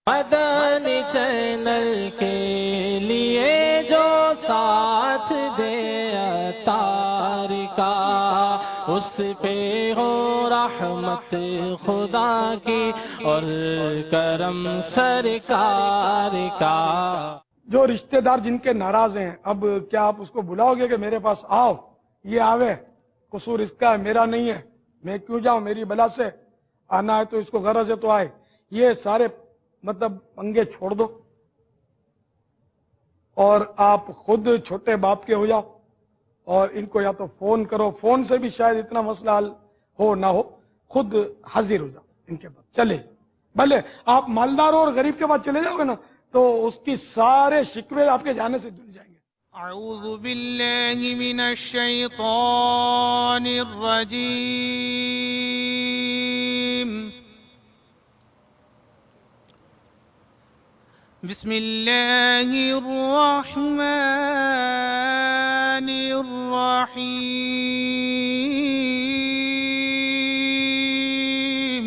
مدنی channel کے لیے جو ساتھ دے عطار کا، اس پہ ہو رحمت خدا کی اور کرم سرکار کا۔ جو رشتہ دار جن کے ناراض ہیں، اب کیا آپ اس کو بلاؤ گے کہ میرے پاس آؤ، یہ آوے، قصور اس کا ہے میرا نہیں ہے، میں کیوں جاؤں، میری بلا سے آنا ہے تو اس کو غرض ہے تو آئے، یہ سارے مطلب پنگے چھوڑ دو اور آپ خود چھوٹے باپ کے ہو جاؤ اور ان کو یا تو فون کرو، فون سے بھی شاید اتنا مسئلہ حل ہو نہ ہو، خود حاضر ہو جاؤ ان کے پاس، چلے بھلے آپ مالدار اور غریب کے پاس چلے جاؤ گے نا تو اس کی سارے شکوے آپ کے جانے سے دھل جائیں گے۔ اعوذ باللہ من الشیطان الرجیم، بسم اللہ الرحمن الرحیم۔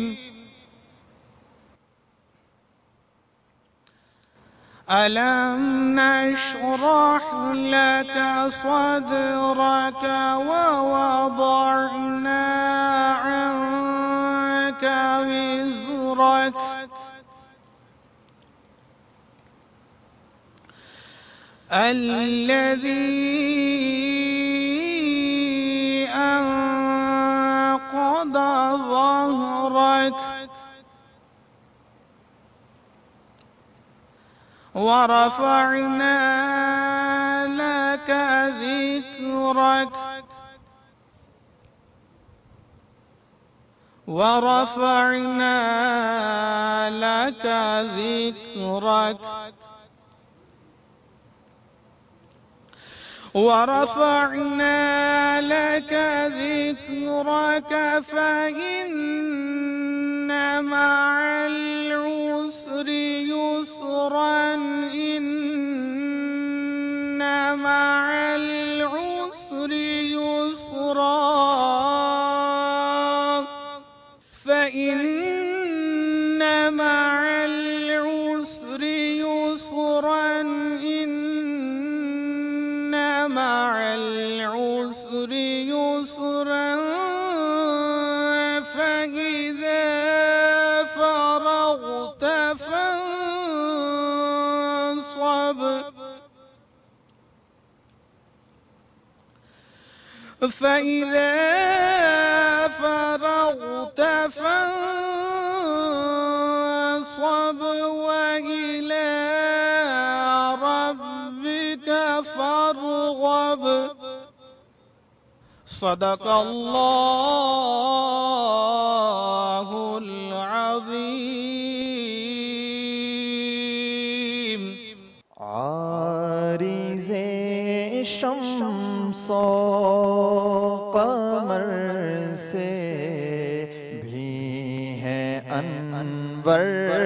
أَلَمْ نَشْرَحْ لَكَ صَدْرَكَ وَوَضَعْنَا عَنكَ وِزْرَكَ الَّذِي أَنقَضَ ظَهْرَكَ وَرَفَعْنَا لَكَ ذِكْرَكَ وَرَفَعْنَا لَكَ ذِكْرَكَ وَرَفَعْنَا لَكَ ذِكْرَكَ فَإِنَّ مَعَ الْعُسْرِ يُسْرًا إِنَّ مَعَ الْعُسْرِ يُسْرًا فَإِنَّ مَعَ الْعُسْرِ يُسْرًا إِنَّ مَعَ الْعُسْرِ يُسْرًا فَإِذَا فَرَغْتَ فَانصَبْ فَإِذَا فَرَغْتَ فَانصَبْ وَإِلَى رَبِّكَ فَارْغَب۔ صدق اللہ العظیم۔ عارض شمس و قمر سے بھی ہے انور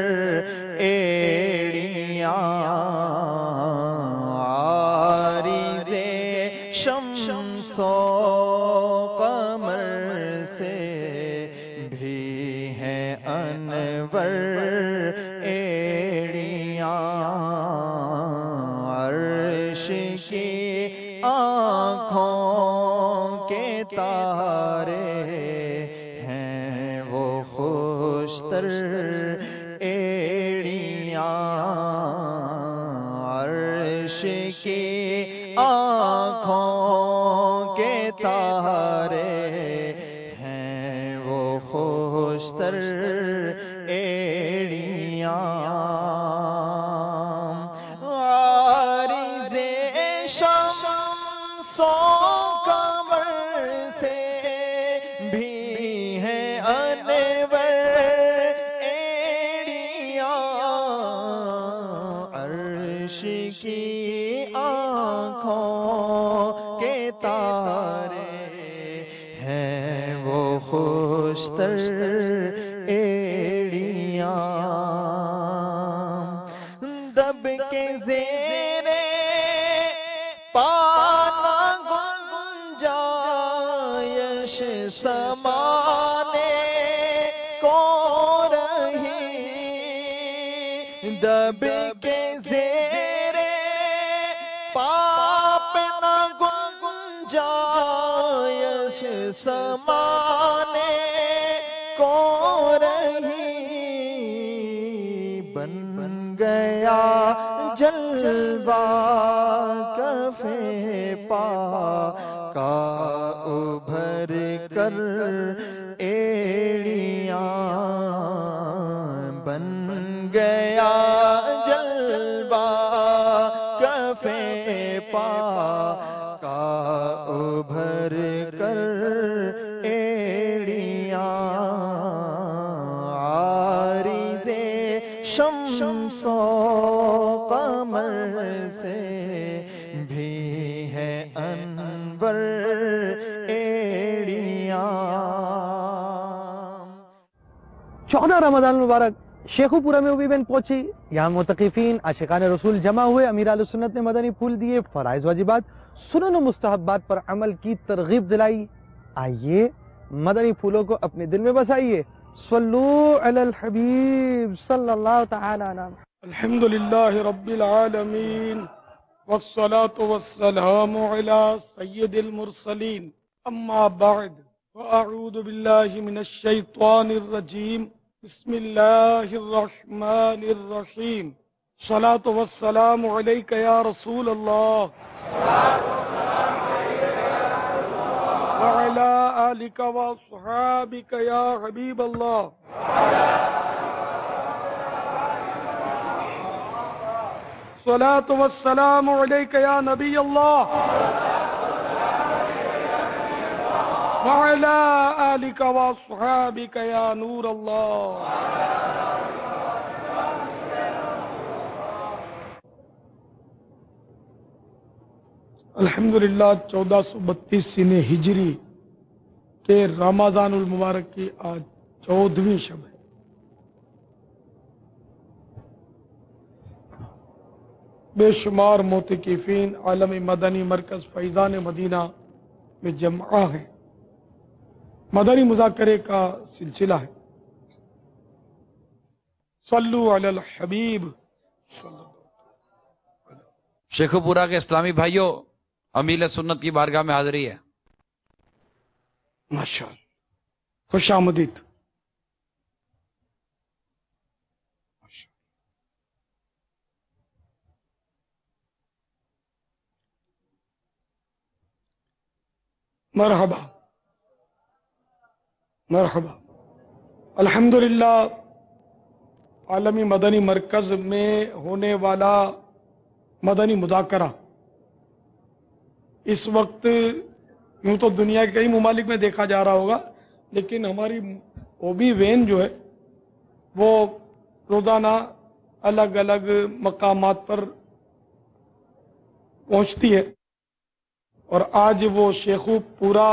ایڑیاں، عارض شمس و قمر سے بھی ہے انور ایڑیاں، عرش کی آنکھوں کے تارے ہیں وہ خوشتر ایڑیاں، عرش کی آنکھوں کے تارے ہیں وہ خوشتر ایڑیاں، عارض شمس و قمر سے بھی ہے انور ایڑیاں، عرش کی آنکھوں کے تارے ہیں وہ خوشتر ایڑیاں، دب کے زیر پانا گنجائش سمانے کو رہی، دب کے زیر پاپ نہ گنجائش سمانے کو رہی، بن گیا جلوہ کف پا کا ابھر کر ایڑیاں، بن گیا جلوہ کف پا کا ابھر کر ایڑیاں، عارض شمس و قمر سے بھی ہے انور ایڑیاں۔ 14 رمضان المبارک شیخو پورہ میں ابھی بین پہنچی، یہاں معتکفین عاشقان رسول جمع ہوئے، امیر اہل سنت نے مدنی پھول دیے، فرائض واجبات سنن و مستحبات پر عمل کی ترغیب دلائی۔ آئیے مدنی پھولوں کو اپنے دل میں بسائیے، صلو علی الحبیب صلی اللہ تعالی علیہ۔ الحمد للہ رب العالمین والصلاة والسلام علی سید المرسلین، اما بعد فاعوذ باللہ من الشیطان الرجیم، بسم اللہ الرحمن الرحیم، الصلاة والسلام علیک یا رسول اللہ وعلی آلک واصحابک یا حبیب اللہ۔ الصلاة والسلام علیک یا نبی اللہ وعلی آلک واصحابک یا نور اللہ۔ الحمدللہ 1432 سن ہجری کے رمضان المبارک کی آج 14ویں شب ہے۔ بے شمار معتکفین عالم مدنی مرکز فیضان مدینہ میں جمع ہیں، مدنی مذاکرے کا سلسلہ ہے۔ صلو علی الحبیب صلی اللہ۔ شیخو پورہ کے اسلامی بھائیوں، امیر سنت کی بارگاہ میں حاضری ہے۔ ماشاءاللہ، خوش آمدید۔ مرحبا مرحبا۔ الحمدللہ عالمی مدنی مرکز میں ہونے والا مدنی مذاکرہ اس وقت یوں تو دنیا کے کئی ممالک میں دیکھا جا رہا ہوگا، لیکن ہماری اوبی وین جو ہے وہ روزانہ الگ الگ مقامات پر پہنچتی ہے، اور آج وہ شیخو پورہ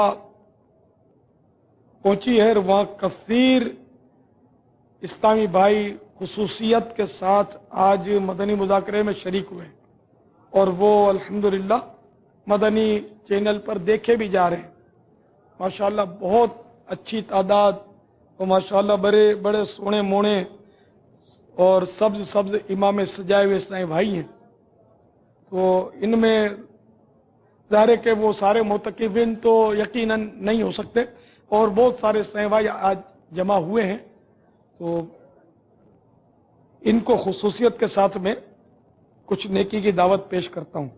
پہنچی ہے، اور وہاں کثیر اسلامی بھائی خصوصیت کے ساتھ آج مدنی مذاکرے میں شریک ہوئے، اور وہ الحمدللہ مدنی چینل پر دیکھے بھی جا رہے ہیں۔ ماشاءاللہ بہت اچھی تعداد، اور ماشاءاللہ بڑے سونے مونے اور سبز سبز امام سجائے ہوئے اسلامی بھائی ہیں۔ تو ان میں ظاہر ہے کہ وہ سارے معتکفین تو یقیناً نہیں ہو سکتے، اور بہت سارے اسلامی بھائی آج جمع ہوئے ہیں، تو ان کو خصوصیت کے ساتھ میں کچھ نیکی کی دعوت پیش کرتا ہوں۔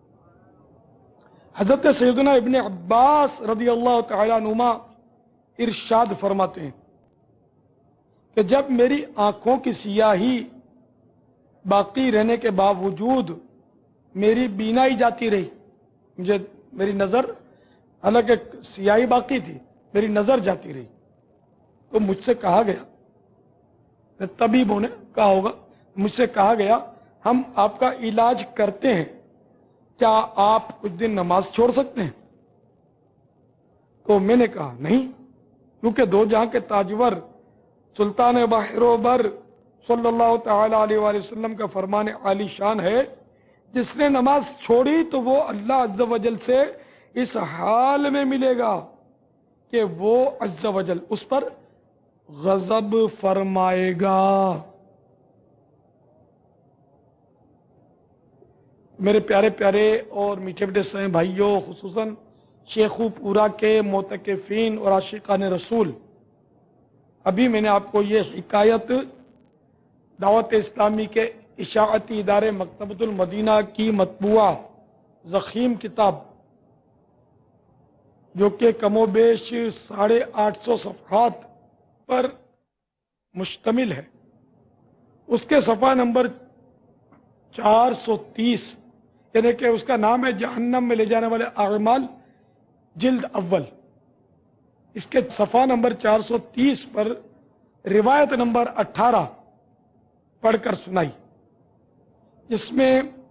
حضرت سیدنا ابن عباس رضی اللہ تعالیٰ عنہما ارشاد فرماتے ہیں کہ جب میری آنکھوں کی سیاہی باقی رہنے کے باوجود میری بینائی جاتی رہی، میری نظر، حالانکہ سیاہی باقی تھی، میری نظر جاتی رہی، تو مجھ سے کہا گیا، طبیبوں نے کہا ہوگا، مجھ سے کہا گیا ہم آپ کا علاج کرتے ہیں، کیا آپ کچھ دن نماز چھوڑ سکتے ہیں؟ تو میں نے کہا نہیں، کیونکہ دو جہاں کے تاجور سلطان بحر و بر صلی اللہ تعالی علیہ وآلہ وسلم کا فرمان عالی شان ہے، جس نے نماز چھوڑی تو وہ اللہ عز و جل سے اس حال میں ملے گا کہ وہ عز و جل اس پر غضب فرمائے گا۔ میرے پیارے پیارے اور میٹھے میٹھے سائیں بھائیوں، خصوصاً شیخو پورا کے معتکفین اور عاشقان رسول، ابھی میں نے آپ کو یہ حکایت دعوت اسلامی کے اشاعتی ادارے مکتبۃ المدینہ کی مطبوعہ ضخیم کتاب، جو کہ کم و بیش 850 صفحات پر مشتمل ہے، اس کے صفحہ نمبر 430، یعنی کہ اس کا نام ہے جہنم میں لے جانے والے اعمال، جلد اول، اس کے صفحہ نمبر 430 پر روایت نمبر 18 پڑھ کر سنائی، جس میں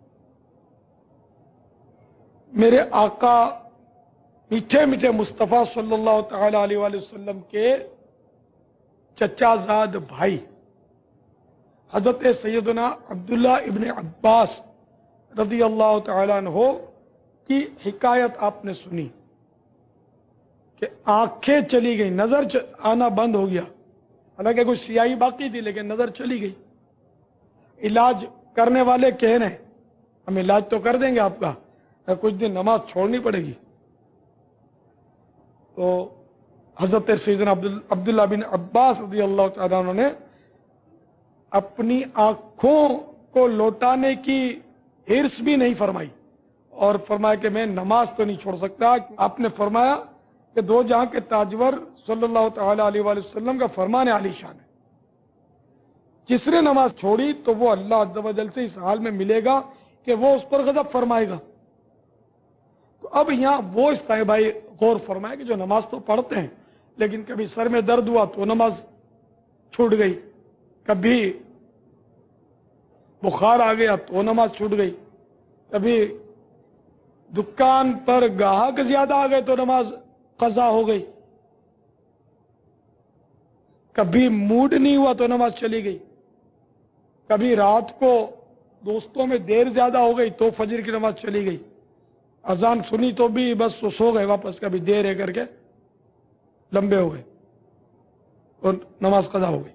میرے آقا میٹھے میٹھے مصطفیٰ صلی اللہ تعالی علیہ وآلہ وسلم کے چچا زاد بھائی حضرت سیدنا عبداللہ ابن عباس رضی اللہ تعالیٰ عنہ کی حکایت آپ نے سنی کہ آنکھیں چلی گئی، نظر آنا بند ہو گیا، حالانکہ کوئی سیاہی باقی تھی لیکن نظر چلی گئی۔ علاج کرنے والے کہہ رہے ہیں ہم علاج تو کر دیں گے آپ کا، کچھ دن نماز چھوڑنی پڑے گی۔ تو حضرت سیدنا عبداللہ بن عباس رضی اللہ تعالیٰ عنہ نے اپنی آنکھوں کو لوٹانے کی ہرس بھی نہیں فرمائی اور فرمایا کہ میں نماز تو نہیں چھوڑ سکتا۔ آپ نے فرمایا کہ دو جہاں کے تاجور صلی اللہ تعالی علیہ وآلہ وسلم کا فرمان عالی شان ہے، جس نے نماز چھوڑی تو وہ اللہ عز و جل سے اس حال میں ملے گا کہ وہ اس پر غضب فرمائے گا۔ تو اب یہاں وہ استائے بھائی غور فرمائے کہ جو نماز تو پڑھتے ہیں لیکن کبھی سر میں درد ہوا تو نماز چھوٹ گئی، کبھی بخار آ گیا تو نماز چھوٹ گئی، کبھی دکان پر گاہک زیادہ آ گئے تو نماز قضا ہو گئی، کبھی موڈ نہیں ہوا تو نماز چلی گئی، کبھی رات کو دوستوں میں دیر زیادہ ہو گئی تو فجر کی نماز چلی گئی، اذان سنی تو بھی بس سو گئے واپس، کبھی دیر ہے کر کے لمبے ہو گئے اور نماز قضا ہو گئی،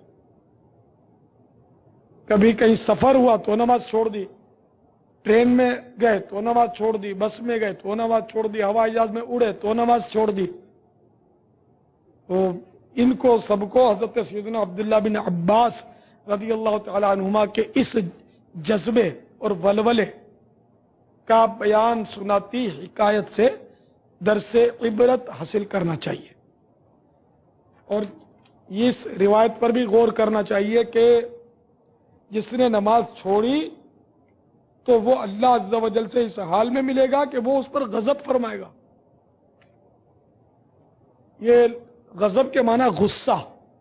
کبھی کہیں سفر ہوا تو نماز چھوڑ دی، ٹرین میں گئے تو نماز چھوڑ دی، بس میں گئے تو نماز چھوڑ دی، ہوائی جہاز میں اڑے تو نماز چھوڑ دی۔ تو ان کو سب کو حضرت سیدنا عبداللہ بن عباس رضی اللہ تعالی عنہما کے اس جذبے اور ولولے کا بیان سناتی حکایت سے درس عبرت حاصل کرنا چاہیے، اور اس روایت پر بھی غور کرنا چاہیے کہ جس نے نماز چھوڑی تو وہ اللہ عز و جل سے اس حال میں ملے گا کہ وہ اس پر غضب فرمائے گا۔ یہ غضب کے معنی غصہ،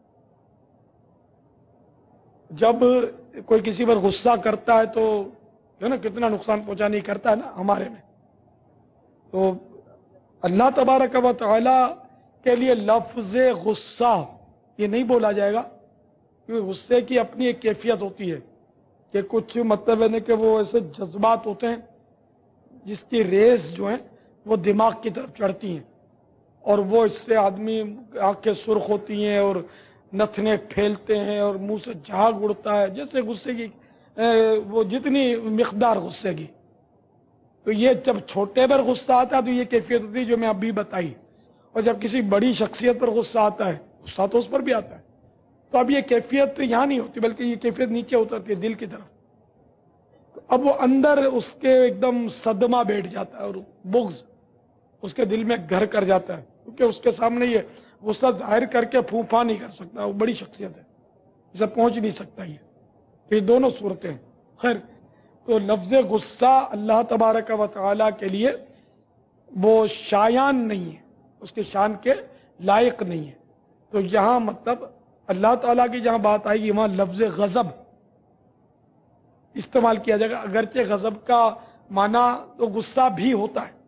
جب کوئی کسی پر غصہ کرتا ہے تو نا کتنا نقصان پہنچانے ہی کرتا ہے نا ہمارے میں، تو اللہ تبارک و تعالی کے لیے لفظ غصہ یہ نہیں بولا جائے گا، کیونکہ غصے کی اپنی ایک کیفیت ہوتی ہے کہ کچھ مطلب ہے کہ وہ ایسے جذبات ہوتے ہیں جس کی ریس جو ہیں وہ دماغ کی طرف چڑھتی ہیں اور وہ اس سے آدمی آنکھیں سرخ ہوتی ہیں اور نتنے پھیلتے ہیں اور منہ سے جھاگ اڑتا ہے، جیسے غصے کی وہ جتنی مقدار غصے کی۔ تو یہ جب چھوٹے پر غصہ آتا ہے تو یہ کیفیت ہوتی ہے جو میں ابھی بتائی، اور جب کسی بڑی شخصیت پر غصہ آتا ہے، غصہ تو اس پر بھی آتا ہے، تو اب یہ کیفیت یہاں نہیں ہوتی بلکہ یہ کیفیت نیچے اترتی ہے دل کی طرف، تو اب وہ اندر اس کے ایک دم صدمہ بیٹھ جاتا ہے اور بغض اس کے دل میں گھر کر جاتا ہے، کیونکہ اس کے سامنے یہ غصہ ظاہر کر کے پھونپا نہیں کر سکتا، وہ بڑی شخصیت ہے، اسے پہنچ نہیں سکتا یہ دونوں صورتیں ہیں۔ خیر، تو لفظ غصہ اللہ تبارک و تعالی کے لیے وہ شایان نہیں ہے، اس کے شان کے لائق نہیں ہے، تو یہاں مطلب اللہ تعالیٰ کی جہاں بات آئے گی وہاں لفظ غضب استعمال کیا جائے گا، اگرچہ غضب کا معنی تو غصہ بھی ہوتا ہے،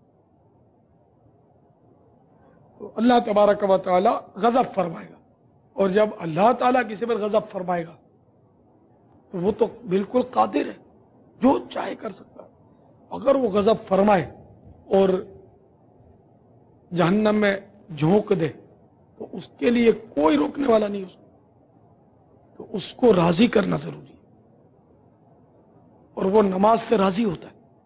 تو اللہ تبارک و تعالی غضب فرمائے گا، اور جب اللہ تعالیٰ کسی پر غضب فرمائے گا تو وہ تو بالکل قادر ہے، جو چاہے کر سکتا ہے، اگر وہ غضب فرمائے اور جہنم میں جھونک دے تو اس کے لیے کوئی روکنے والا نہیں، اس کو تو اس کو راضی کرنا ضروری ہے، اور وہ نماز سے راضی ہوتا ہے،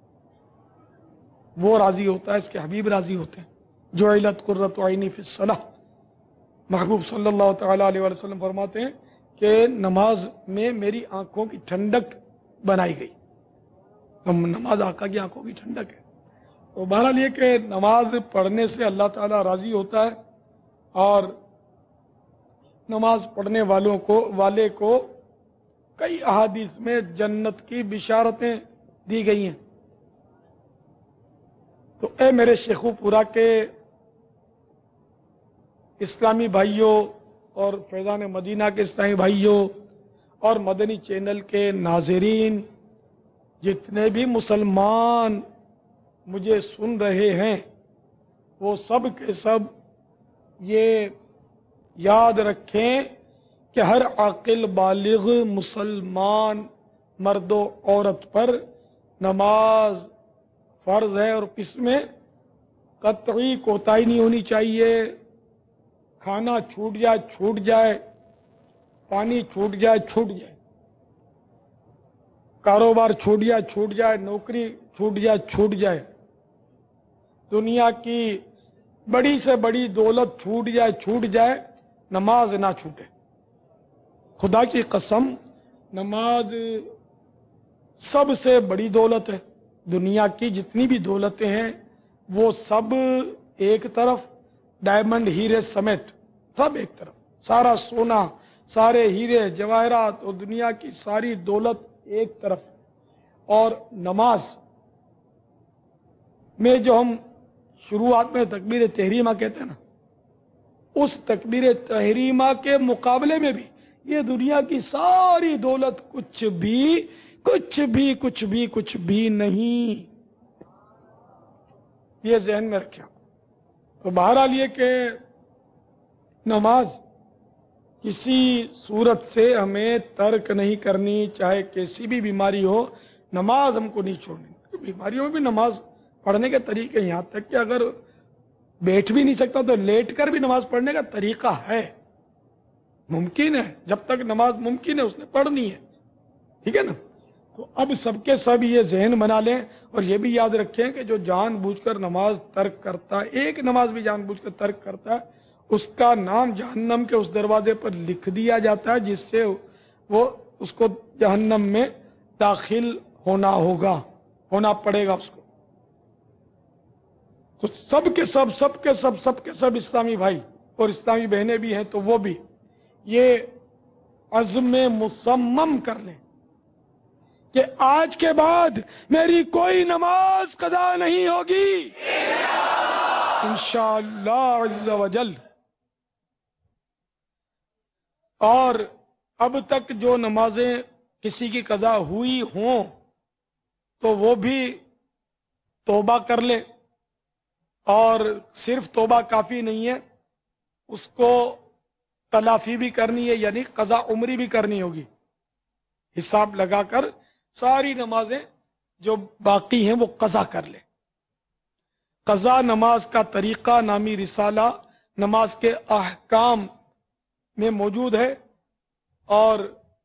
وہ راضی ہوتا ہے، اس کے حبیب راضی ہوتے ہیں۔ جعلت قرۃ عینی فی الصلاۃ، محبوب صلی اللہ تعالیٰ علیہ وسلم فرماتے ہیں کہ نماز میں میری آنکھوں کی ٹھنڈک بنائی گئی۔ نماز آقا کی آنکھوں کی ٹھنڈک ہے۔ تو بہرحال یہ کہ نماز پڑھنے سے اللہ تعالیٰ راضی ہوتا ہے، اور نماز پڑھنے والے کو کئی احادیث میں جنت کی بشارتیں دی گئی ہیں۔ تو اے میرے شیخو پورا کے اسلامی بھائیوں اور فیضان مدینہ کے اسلامی بھائیوں اور مدنی چینل کے ناظرین، جتنے بھی مسلمان مجھے سن رہے ہیں، وہ سب کے سب یہ یاد رکھیں کہ ہر عاقل بالغ مسلمان مرد و عورت پر نماز فرض ہے، اور اس میں قطعی کوتاہی نہیں ہونی چاہیے۔ کھانا چھوٹ جائے، پانی چھوٹ جائے، کاروبار چھوٹ جائے، نوکری چھوٹ جائے، دنیا کی بڑی سے بڑی دولت چھوٹ جائے، نماز نہ چھوٹے۔ خدا کی قسم، نماز سب سے بڑی دولت ہے۔ دنیا کی جتنی بھی دولتیں ہیں وہ سب ایک طرف، ڈائمنڈ ہیرے سمیت سب ایک طرف، سارا سونا، سارے ہیرے جواہرات اور دنیا کی ساری دولت ایک طرف، اور نماز میں جو ہم شروعات میں تکبیر تحریمہ کہتے ہیں نا، اس تکبیر تحریمہ کے مقابلے میں بھی یہ دنیا کی ساری دولت کچھ بھی نہیں، یہ ذہن میں رکھیں۔ تو بہرحال یہ کہ نماز کسی صورت سے ہمیں ترک نہیں کرنی، چاہے کیسی بھی بیماری ہو، نماز ہم کو نہیں چھوڑنی۔ بیماریوں میں بھی نماز پڑھنے کے طریقے، یہاں تک کہ اگر بیٹھ بھی نہیں سکتا تو لیٹ کر بھی نماز پڑھنے کا طریقہ ہے، ممکن ہے، جب تک نماز ممکن ہے اس نے پڑھنی ہے، ٹھیک ہے نا۔ تو اب سب کے سب یہ ذہن بنا لیں، اور یہ بھی یاد رکھیں کہ جو جان بوجھ کر نماز ترک کرتا ہے، ایک نماز بھی جان بوجھ کر ترک کرتا ہے، اس کا نام جہنم کے اس دروازے پر لکھ دیا جاتا ہے جس سے وہ اس کو جہنم میں داخل ہونا پڑے گا اس کو۔ تو سب کے سب اسلامی بھائی اور اسلامی بہنیں بھی ہیں، تو وہ بھی یہ عزم مصمم کر لیں کہ آج کے بعد میری کوئی نماز قضا نہیں ہوگی انشاءاللہ عز و جل۔ اور اب تک جو نمازیں کسی کی قضا ہوئی ہوں تو وہ بھی توبہ کر لے، اور صرف توبہ کافی نہیں ہے، اس کو تلافی بھی کرنی ہے، یعنی قضا عمری بھی کرنی ہوگی۔ حساب لگا کر ساری نمازیں جو باقی ہیں وہ قضا کر لے۔ قضا نماز کا طریقہ نامی رسالہ نماز کے احکام میں موجود ہے، اور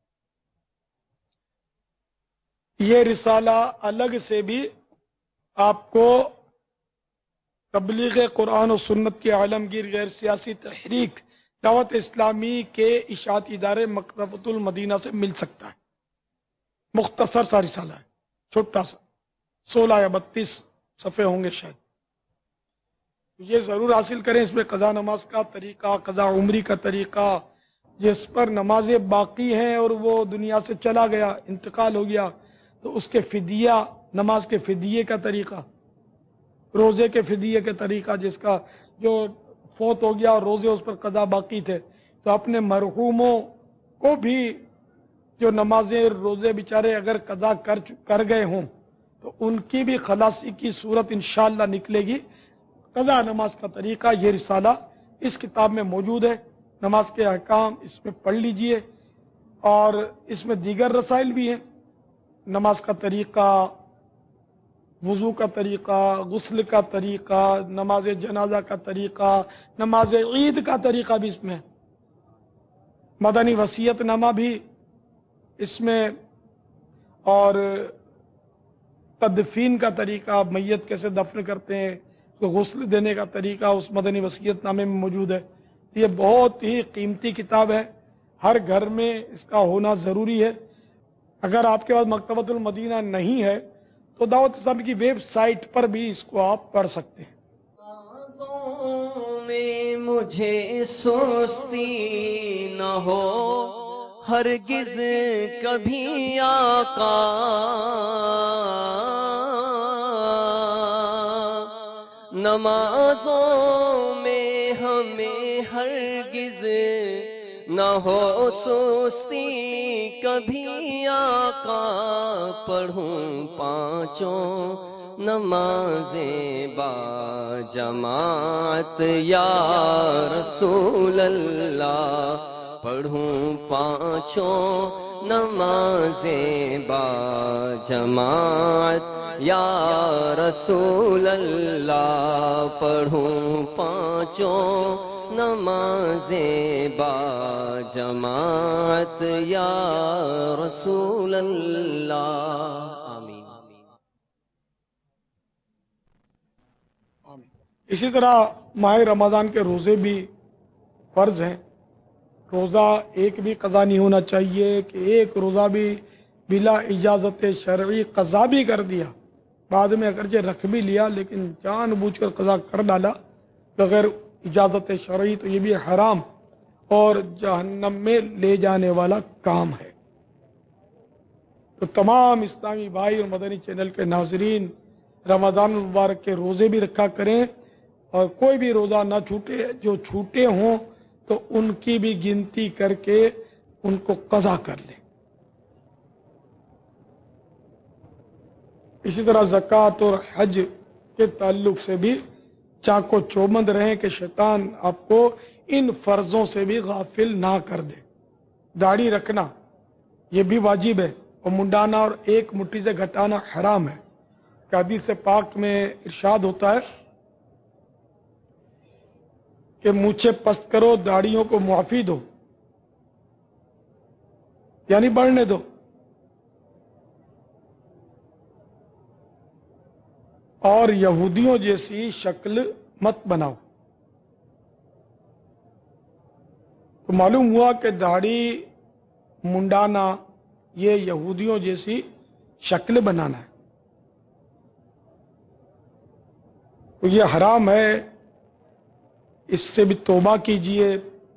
یہ رسالہ الگ سے بھی آپ کو تبلیغ قرآن و سنت کے عالمگیر غیر سیاسی تحریک دعوت اسلامی کے اشاعتی ادارے مکتبۃ المدینہ سے مل سکتا ہے۔ مختصر سا رسالہ ہے، چھوٹا سا، 16 یا 32 صفحے ہوں گے شاید۔ یہ ضرور حاصل کریں، اس میں قضا نماز کا طریقہ، قضا عمری کا طریقہ، جس پر نمازیں باقی ہیں اور وہ دنیا سے چلا گیا، انتقال ہو گیا، تو اس کے فدیہ، نماز کے فدیے کا طریقہ، روزے کے فدیے کا طریقہ، جس کا جو فوت ہو گیا اور روزے اس پر قضا باقی تھے، تو اپنے مرحوموں کو بھی جو نمازیں روزے بیچارے اگر قضا کر گئے ہوں تو ان کی بھی خلاصی کی صورت انشاءاللہ نکلے گی۔ قضا نماز کا طریقہ یہ رسالہ اس کتاب میں موجود ہے، نماز کے احکام اس میں پڑھ لیجئے، اور اس میں دیگر رسائل بھی ہیں، نماز کا طریقہ، وضو کا طریقہ، غسل کا طریقہ، نماز جنازہ کا طریقہ، نماز عید کا طریقہ بھی اس میں ہے، مدنی وصیت نامہ بھی اس میں، اور تدفین کا طریقہ، میت کیسے دفن کرتے ہیں، اس کو غسل دینے کا طریقہ اس مدنی وصیت نامے میں موجود ہے۔ یہ بہت ہی قیمتی کتاب ہے، ہر گھر میں اس کا ہونا ضروری ہے۔ اگر آپ کے پاس مکتبۃ المدینہ نہیں ہے تو دعوت اسلامی کی ویب سائٹ پر بھی اس کو آپ پڑھ سکتے ہیں۔ آوازوں میں مجھے سستی نہ ہو، ہرگز کبھی آقا، نمازوں میں ہمیں ہرگز نہ ہو سستی کبھی آقا، پڑھوں پانچوں نمازیں با جماعت یا رسول اللہ، پڑھوں پانچوں نمازیں با جماعت یا رسول اللہ، پڑھوں پانچوں نمازیں با جماعت یا رسول اللہ۔ آمین۔ اسی طرح ماہ رمضان کے روزے بھی فرض ہیں۔ روزہ ایک بھی قضا نہیں ہونا چاہیے کہ ایک روزہ بھی بلا اجازت شرعی قضا بھی کر دیا، بعد میں اگرچہ رکھ بھی لیا لیکن جان بوجھ کر قضا کر ڈالا بغیر اجازت شرعی، تو یہ بھی حرام اور جہنم میں لے جانے والا کام ہے۔ تو تمام اسلامی بھائی اور مدنی چینل کے ناظرین رمضان المبارک کے روزے بھی رکھا کریں، اور کوئی بھی روزہ نہ چھوٹے، جو چھوٹے ہوں تو ان کی بھی گنتی کر کے ان کو قضا کر لیں۔ اسی طرح زکوٰۃ اور حج کے تعلق سے بھی چاق و چوبند رہیں کہ شیطان آپ کو ان فرضوں سے بھی غافل نہ کر دے۔ داڑھی رکھنا یہ بھی واجب ہے، اور منڈانا اور ایک مٹھی سے گھٹانا حرام ہے۔ کہ حدیث پاک میں ارشاد ہوتا ہے کہ مونچھیں پست کرو، داڑھیوں کو معافی دو، یعنی بڑھنے دو، اور یہودیوں جیسی شکل مت بناؤ۔ تو معلوم ہوا کہ داڑھی منڈانا یہ یہودیوں جیسی شکل بنانا ہے، تو یہ حرام ہے، اس سے بھی توبہ کیجئے۔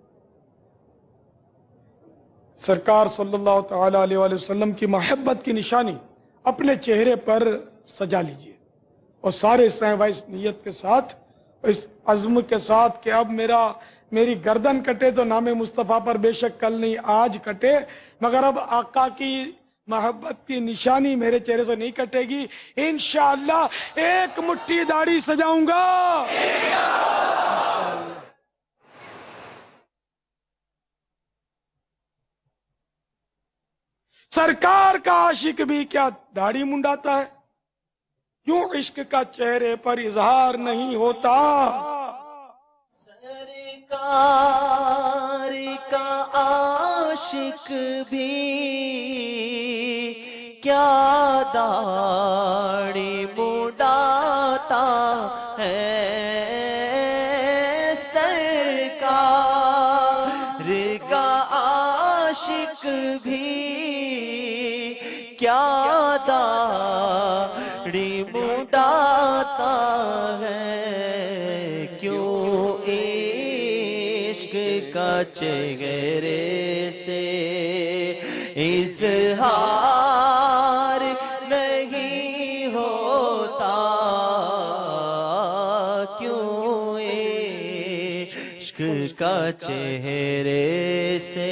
سرکار صلی اللہ تعالی علیہ وآلہ وسلم کی محبت کی نشانی اپنے چہرے پر سجا لیجئے، اور سارے اسلام بھائی اس نیت کے ساتھ، اس عزم کے ساتھ کہ اب میری گردن کٹے تو نام مصطفیٰ پر بے شک کل نہیں آج کٹے، مگر اب آقا کی محبت کی نشانی میرے چہرے سے نہیں کٹے گی، انشاءاللہ ایک مٹھی داڑھی سجاؤں گا انشاءاللہ۔ سرکار کا عاشق بھی کیا داڑھی منڈاتا ہے؟ کیوں عشق کا چہرے پر اظہار نہیں ہوتا؟ سرکار کا عاشق بھی کیا داڑھی منڈاتا ہے؟ سرکار کا عاشق بھی کیا داڑھی منڈاتا ہے؟ کیوں عشق کا چہرے سے اظہار نہیں ہوتا؟ کیوں عشق کا چہرے سے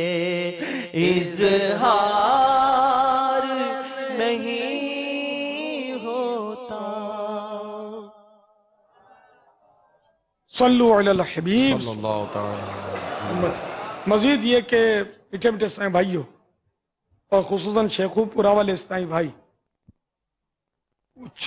اظہار نہیں ہوتا؟ صلو علی الحبیب صلی اللہ تعالی علیہ وسلم۔ مزید یہ کہ میٹھے میٹھے اسلامی بھائیوں اور خصوصاً شیخو پورا والے اسلامی بھائی، کچھ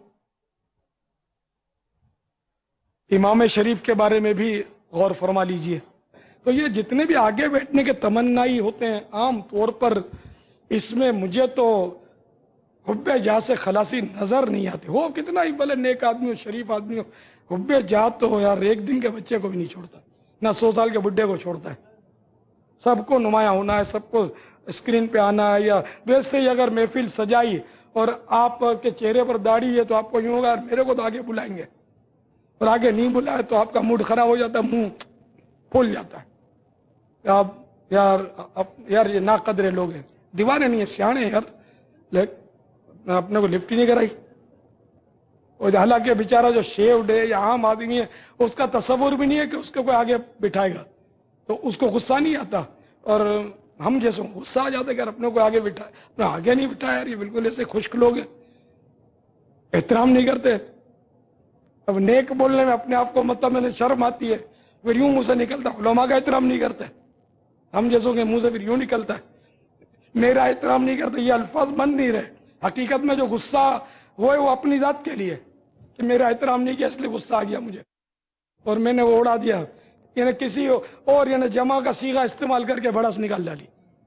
امام شریف کے بارے میں بھی غور فرما لیجئے۔ تو یہ جتنے بھی آگے بیٹھنے کے تمنائی ہوتے ہیں، عام طور پر اس میں مجھے تو حب جا سے خلاصی نظر نہیں آتی. ہو کتنا ہی بھلے نیک آدمی ہو, شریف آدمی ہو, حب جا تو یار ایک دن کے بچے کو بھی نہیں چھوڑتا, نہ 100 سال کے بڈھے کو چھوڑتا ہے. سب کو نمایاں ہونا ہے, سب کو اسکرین پہ آنا ہے. یا ویسے ہی اگر محفل سجائی اور آپ کے چہرے پر داڑھی ہے تو آپ کو یوں ہوگا میرے کو تو آگے بلائیں گے, اور آگے نہیں بلائے تو آپ کا موڈ خراب ہو جاتا ہے, منہ پھول جاتا ہے. آپ یار یہ ناقدرے لوگ ہیں, دیوانے نہیں ہیں, سیانے ہیں یار, لیکن اپنے کو لفٹ ہی نہیں کرائی. اور حالانکہ بیچارہ جو شیوڈ ہے یا عام آدمی ہے اس کا تصور بھی نہیں ہے کہ اس کو کوئی آگے بٹھائے گا, تو اس کو غصہ نہیں آتا. اور ہم جیسے غصہ آ جاتا ہے کہ یار اپنے کو آگے بٹھائے, اپنے آگے نہیں بٹھایا. یار یہ بالکل ایسے خشک لوگ ہیں, احترام نہیں کرتے. اب نیک بولنے میں اپنے آپ کو مطلب میں نے شرم آتی ہے, پھر یوں منہ سے نکلتا علماء کا احترام نہیں کرتے. ہم جیسوں کے منہ سے پھر یوں نکلتا ہے میرا احترام نہیں کرتے. یہ الفاظ بن نہیں رہے. حقیقت میں جو غصہ وہ ہے وہ اپنی ذات کے لیے کہ میرا احترام نہیں کیا اس لیے غصہ آ گیا مجھے اور میں نے وہ اڑا دیا. یعنی کسی اور یعنی جمع کا صیغہ استعمال کر کے بڑس نکال ڈالی.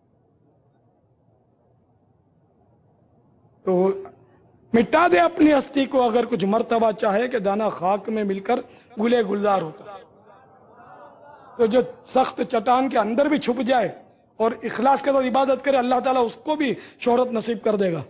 تو مٹا دے اپنی ہستی کو اگر کچھ مرتبہ چاہے کہ دانا خاک میں مل کر گلے گلزار ہوتا. تو جو سخت چٹان کے اندر بھی چھپ جائے اور اخلاص کے ساتھ عبادت کرے اللہ تعالیٰ اس کو بھی شہرت نصیب کر دے گا.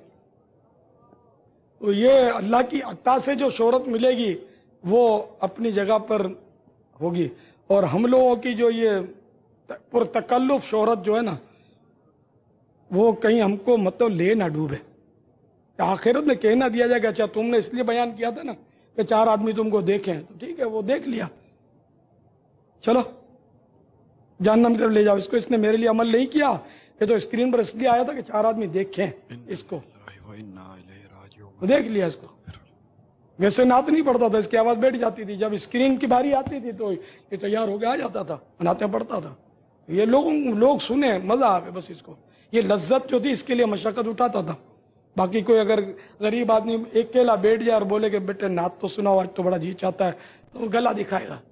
تو یہ اللہ کی عطا سے جو شہرت ملے گی وہ اپنی جگہ پر ہوگی. اور ہم لوگوں کی جو یہ پرتکلف شہرت جو ہے نا وہ کہیں ہم کو مطلب لے نہ ڈوبے. آخرت میں کہہ نہ دیا جائے کہ اچھا تم نے اس لیے بیان کیا تھا نا کہ 4 آدمی تم کو دیکھیں, تو ٹھیک ہے وہ دیکھ لیا, چلو جہنم کی طرف لے جاؤ اس کو, اس نے میرے لیے عمل نہیں کیا, یہ تو اسکرین پر اس لیے آیا تھا کہ 4 آدمی دیکھیں اس کو, دیکھ لیا اس کو. ویسے نعت نہیں پڑھتا تھا, اس کی آواز بیٹھ جاتی تھی, جب اسکرین کی باری آتی تھی تو یہ تیار ہو کے آ جاتا تھا, نعتیں پڑھتا تھا. یہ لوگ سنیں مزہ آوے بس اس کو, یہ لذت جو تھی اس کے لیے مشقت اٹھاتا تھا. باقی کوئی اگر غریب آدمی اکیلا بیٹھ جائے اور بولے کہ بیٹے نعت تو سناؤ آج تو بڑا جی چاہتا ہے, تو گلا دکھائے گا.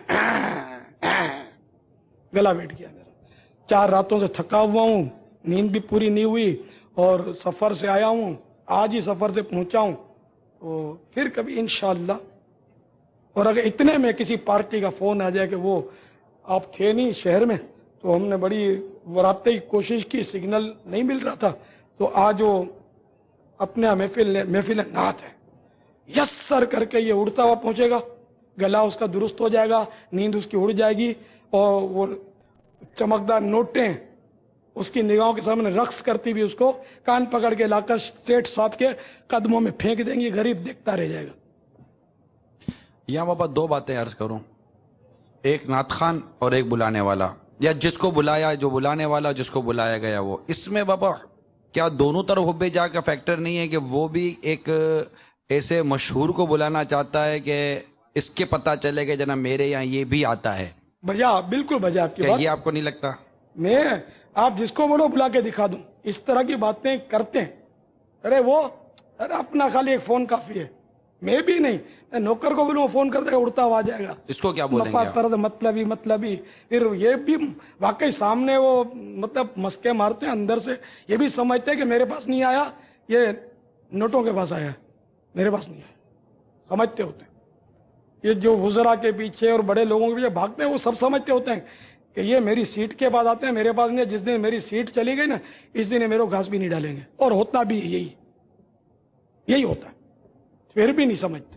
گلا بیٹھ گیا میرا, 4 راتوں سے تھکا ہوا ہوں, نیند بھی پوری نہیں ہوئی اور سفر سے آیا ہوں, آج ہی سفر سے پہنچا ہوں, تو پھر کبھی انشاءاللہ. اور اگر اتنے میں کسی پارٹی کا فون آ جائے کہ وہ آپ تھے نہیں شہر میں, تو ہم نے بڑی رابطے کی کوشش کی, سگنل نہیں مل رہا تھا, تو آج وہ اپنے محفل نعت ہے, یسر کر کے یہ اڑتا ہوا پہنچے گا, گلا اس کا درست ہو جائے گا, نیند اس کی اڑ جائے گی, اور وہ چمکدار نوٹیں اس کی نگاہوں کے سامنے رقص کرتی بھی اس کو کان پکڑ کے لا کر سیٹ صاحب کے قدموں میں پھینک دیں گے, غریب دیکھتا رہ جائے گا. یہاں بابا 2 باتیں عرض کروں, ایک نعت خان اور ایک بلانے والا, یا جس کو بلایا جو بلانے والا جس کو بلایا گیا وہ. اس میں بابا کیا دونوں طرف حب جا کا فیکٹر نہیں ہے کہ وہ بھی ایک ایسے مشہور کو بلانا چاہتا ہے کہ اس کے پتہ چلے کہ جناب میرے یہاں یہ بھی آتا ہے؟ بجا, بالکل بجا آپ کی بات. یہ آپ کو نہیں لگتا؟ میں آپ جس کو بولو بلا کے دکھا دوں, اس طرح کی باتیں کرتے ہیں. ارے اپنا خالی ایک فون کافی ہے. میں بھی نہیں, نوکر کو بولوں فون کر دے گا, اڑتا ہوا جائے گا. اس کو کیا بولیں گے مفاد پرد مطلبی. پھر یہ بھی واقعی سامنے وہ مطلب مسکے مارتے ہیں, اندر سے یہ بھی سمجھتے ہیں کہ میرے پاس نہیں آیا, یہ نوٹوں کے پاس آیا, میرے پاس نہیں آیا, سمجھتے ہوتے ہیں. یہ جو وزراء کے پیچھے اور بڑے لوگوں کے پیچھے بھاگتے ہیں وہ سب سمجھتے ہوتے ہیں کہ یہ میری سیٹ کے بعد آتے ہیں, میرے پاس نہیں. جس دن میری سیٹ چلی گئی نا اس دن میرے کو گھاس بھی نہیں ڈالیں گے. اور ہوتا بھی یہی ہوتا ہے, پھر بھی نہیں سمجھتے.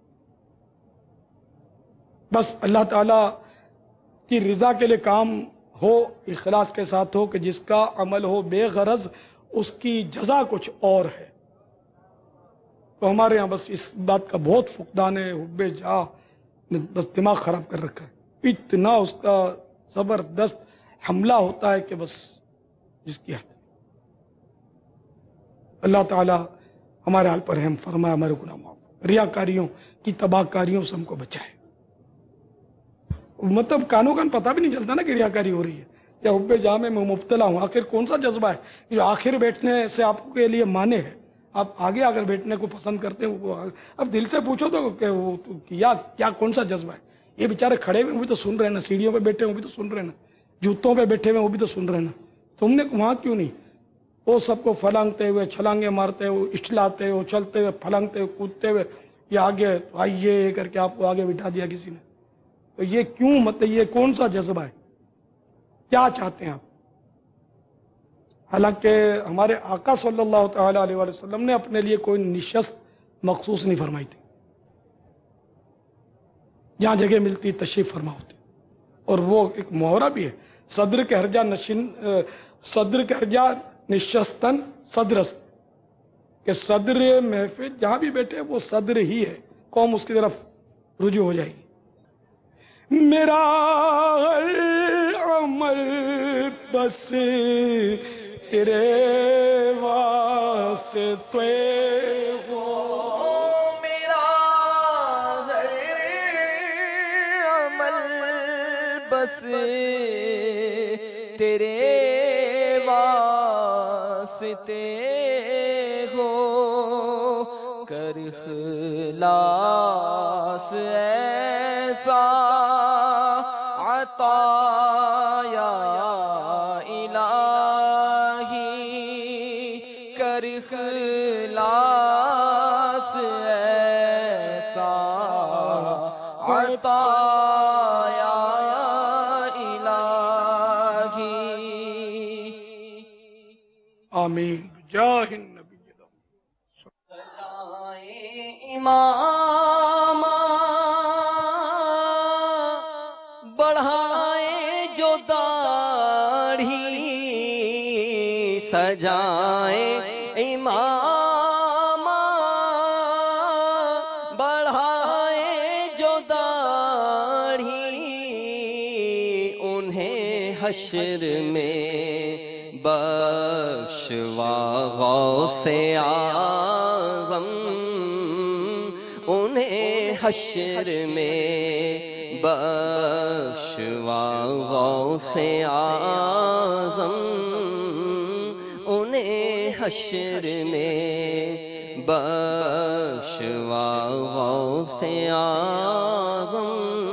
بس اللہ تعالی کی رضا کے لیے کام ہو, اخلاص کے ساتھ ہو, کہ جس کا عمل ہو بے غرض اس کی جزا کچھ اور ہے. تو ہمارے یہاں بس اس بات کا بہت فقدان ہے. حب جا نے بس دماغ خراب کر رکھا ہے. اتنا اس کا زبردست حملہ ہوتا ہے کہ بس جس کی حد. اللہ تعالی ہمارے حال پر رحم فرمائے, ہمارے گناہ معاف, ریاکاریوں کی تباہ کاریوں سے ہم کو بچائے. مطلب کانوں کان پتہ بھی نہیں چلتا نا کہ ریاکاری ہو رہی ہے یا حب جا میں مبتلا ہوں. آخر کون سا جذبہ ہے جو آخر بیٹھنے سے آپ کے لیے مانے ہے؟ آپ آگے آگر بیٹھنے کو پسند کرتے ہیں. اب دل سے پوچھو تو کہ وہ کیا کون سا جذبہ ہے؟ یہ بیچارے کھڑے ہوئے وہ بھی تو سن رہے نا, سیڑھیوں پہ بیٹھے وہ بھی تو سن رہے نا, جوتوں پہ بیٹھے ہوئے وہ بھی تو سن رہے نا. تم نے وہاں کیوں نہیں؟ وہ سب کو پھلانگتے ہوئے چھلانگے مارتے ہوئے اچھلاتے ہوئے چلتے ہوئے پھلانگتے ہوئے کودتے ہوئے یہ آگے آئیے کر کے آپ کو آگے بٹھا دیا کسی نے. تو یہ کیوں؟ مطلب یہ کون سا جذبہ ہے؟ کیا چاہتے ہیں آپ؟ حالانکہ ہمارے آقا صلی اللہ تعالی علیہ وسلم نے اپنے لیے کوئی نشست مخصوص نہیں فرمائی تھی. جہاں جگہ ملتی تشریف فرما ہوتی. اور وہ ایک محاورہ بھی ہے، صدر کے ہرجا نشستن صدرست، کہ صدر محفل جہاں بھی بیٹھے وہ صدر ہی ہے، قوم اس کی طرف رجوع ہو جائے گی. میرا عمل بس تیرے واسطے ہو، میرا ہر عمل بس تیرے واسطے ہو، کر اخلاص ایسا عطا یا الہی، کر اخلاص ایسا عطا یا الہی. آمین جاہ النبی. سجائے امام بڑھائے جو داڑھی، سجائے امام بڑھائے جو داڑھی، انہیں حشر میں بخشوا غوث اعظم، انہیں حشر میں بخشوا غوث اعظم، انہیں حشر میں بخشوا غوث اعظم.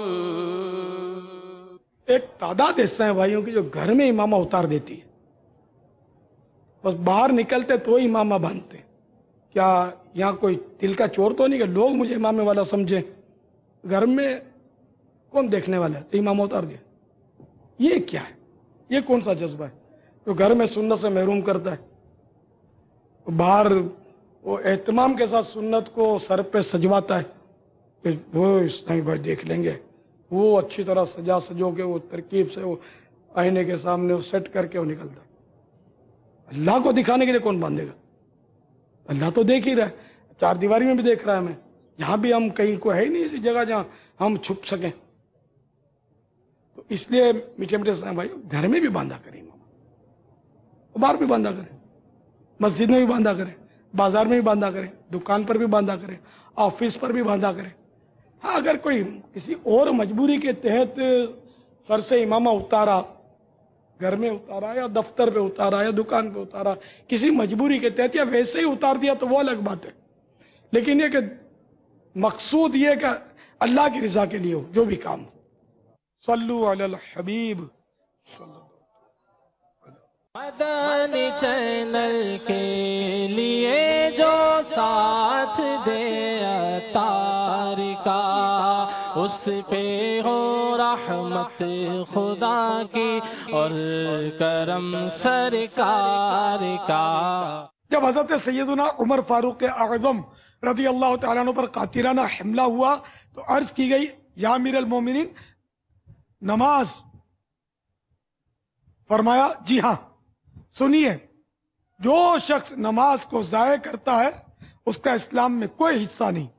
ایک تعداد ایسا ہے بھائیوں کی جو گھر میں امامہ اتار دیتی ہے، بس باہر نکلتے تو ہی امامہ باندھتے. کیا یہاں کوئی دل کا چور تو نہیں کہ لوگ مجھے امامے والا سمجھیں؟ گھر میں کون دیکھنے والا ہے تو امامہ اتار دیا. یہ کیا ہے؟ یہ کون سا جذبہ ہے جو گھر میں سنت سے محروم کرتا ہے؟ باہر وہ اہتمام کے ساتھ سنت کو سر پہ سجواتا ہے کہ وہ اس طرح بھائی دیکھ لیں گے، وہ اچھی طرح سجو کے وہ ترکیب سے وہ آئینے کے سامنے وہ سیٹ کر کے وہ نکلتا ہے. اللہ کو دکھانے کے لیے کون باندھے گا؟ اللہ تو دیکھ ہی رہا ہے، چار دیواری میں بھی دیکھ رہا ہے ہمیں. جہاں بھی ہم کہیں کو ہے ہی نہیں ایسی جگہ جہاں ہم چھپ سکیں. تو اس لیے میٹھے میٹھے بھائی گھر میں بھی باندھا کریں، باہر بھی باندھا کریں، مسجد میں بھی باندھا کریں، بازار میں بھی باندھا کریں، دکان پر بھی باندھا کریں، آفس پر بھی باندھا کریں. ہاں اگر کوئی کسی اور مجبوری کے تحت سر سے امامہ اتارا، گھر میں اتارا یا دفتر پہ اتارا یا دکان پہ اتارا، کسی مجبوری کے تحت یا ویسے ہی اتار دیا تو وہ الگ بات ہے. لیکن یہ کہ مقصود یہ کہ اللہ کی رضا کے لیے ہو جو بھی کام ہو. صلو علی الحبیب مدنی چینل کے لیے جو ساتھ دے عطار کا، اس پہ ہو رحمت خدا کی اور کرم سرکار کا. جب حضرت سیدنا عمر فاروق اعظم رضی اللہ تعالیٰ عنہ پر قاتلانہ حملہ ہوا تو عرض کی گئی یا امیر المومنین نماز؟ فرمایا جی ہاں. سنیے، جو شخص نماز کو ضائع کرتا ہے اس کا اسلام میں کوئی حصہ نہیں.